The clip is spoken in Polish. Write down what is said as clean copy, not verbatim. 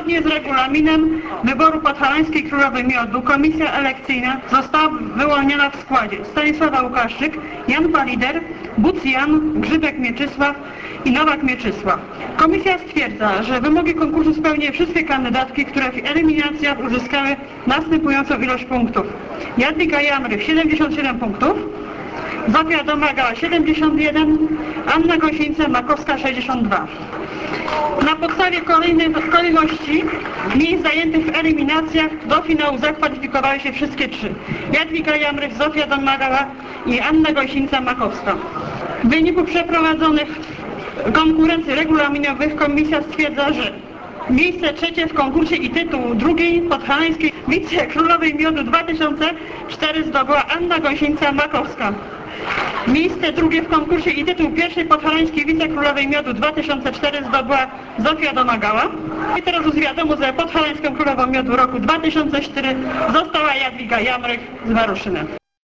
Zgodnie z regulaminem wyboru Podhalańskiej Królowej Miodu komisja elekcyjna została wyłoniona w składzie Stanisława Łukaszczyk, Jan Palider, Buc Jan, Grzybek Mieczysław i Nowak Mieczysław. Komisja stwierdza, że wymogi konkursu spełniły wszystkie kandydatki, które w eliminacjach uzyskały następującą ilość punktów. Jadwiga Jamrych 77 punktów, Zofia Domagała 71, Anna Gąsienica-Makowska 62. Na podstawie kolejności miejsc zajętych w eliminacjach do finału zakwalifikowały się wszystkie trzy. Jadwiga Jamrych, Zofia Domagała i Anna Gąsienica-Makowska. W wyniku przeprowadzonych konkurencji regulaminowych komisja stwierdza, że miejsce trzecie w konkursie i tytuł drugiej Podhalańskiej Wicekrólowej Miodu 2004 zdobyła Anna Gąsienica-Makowska. Miejsce drugie w konkursie i tytuł pierwszej Podhalańskiej Wicekrólowej Miodu 2004 zdobyła Zofia Domagała. I teraz już wiadomo, że Podhalańską Królową Miodu roku 2004 została Jadwiga Jamrych z Maruszynem.